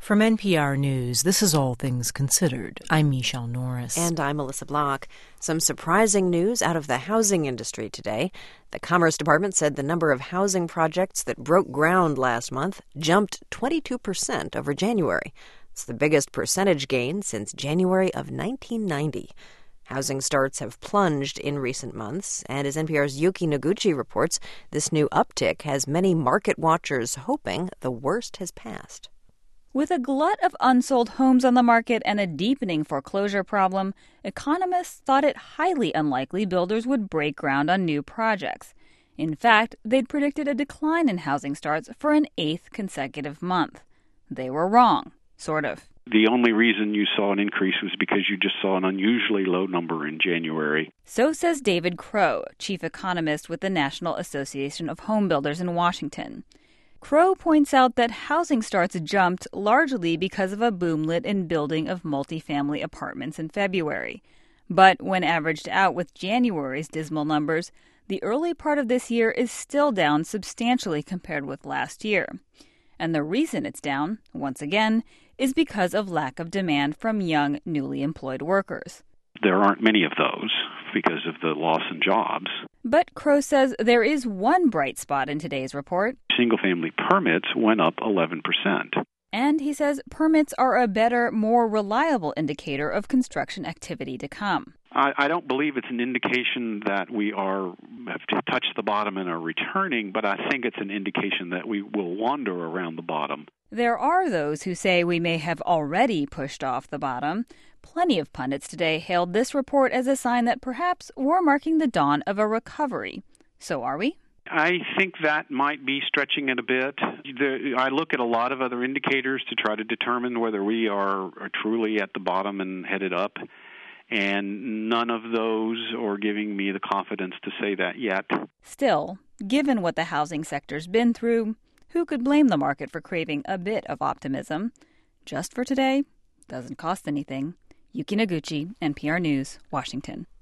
From NPR News, this is All Things Considered. I'm Michelle Norris. And I'm Melissa Block. Some surprising news out of the housing industry today. The Commerce Department said the number of housing projects that broke ground last month jumped 22% over January. It's the biggest percentage gain since January of 1990. Housing starts have plunged in recent months, and as NPR's Yuki Noguchi reports, this new uptick has many market watchers hoping the worst has passed. With a glut of unsold homes on the market and a deepening foreclosure problem, economists thought it highly unlikely builders would break ground on new projects. In fact, they'd predicted a decline in housing starts for an 8th consecutive month. They were wrong, sort of. The only reason you saw an increase was because you just saw an unusually low number in January. So says David Crow, chief economist with the National Association of Home Builders in Washington. Crow points out that housing starts jumped largely because of a boomlet in building of multifamily apartments in February. But when averaged out with January's dismal numbers, the early part of this year is still down substantially compared with last year. And the reason it's down, once again, is because of lack of demand from young, newly employed workers. There aren't many of those because of the loss in jobs. But Crow says there is one bright spot in today's report. Single-family permits went up 11%. And he says permits are a better, more reliable indicator of construction activity to come. I don't believe it's an indication that we have touched the bottom and are returning, but I think it's an indication that we will wander around the bottom. There are those who say we may have already pushed off the bottom. Plenty of pundits today hailed this report as a sign that perhaps we're marking the dawn of a recovery. So are we? I think that might be stretching it a bit. I look at a lot of other indicators to try to determine whether we are truly at the bottom and headed up. And none of those are giving me the confidence to say that yet. Still, given what the housing sector's been through, who could blame the market for craving a bit of optimism? Just for today, doesn't cost anything. Yuki Noguchi, NPR News, Washington.